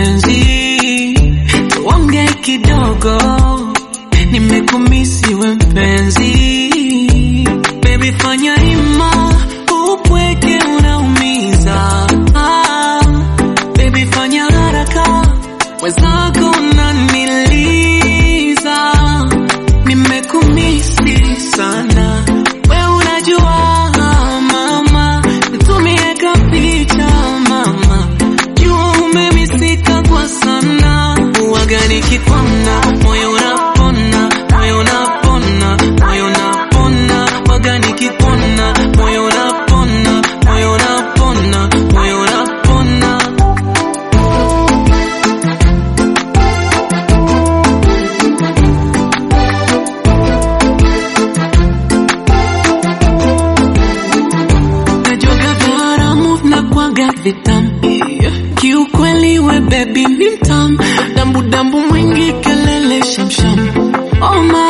mpenzi, tuongee kidogo, nimekumisi we mpenzi. Baby fanya hima, upweke unaumiza. Baby fanya haraka, wezako unaniliza. Nimekumisi sana, we unajua mama, nitumie kapicha mama, jua umemisika kwa sana. Uwaga nikikuona, moyo unapona, moyo unapona, moyo unapona. Uwaga nikikuona, moyo unapona, moyo unapona, moyo unapona. Najoga viharamu na kwaga vitamu, kiukweli we baby ni mtamu. Dambu dambu mwingi kelele shamsham, oh my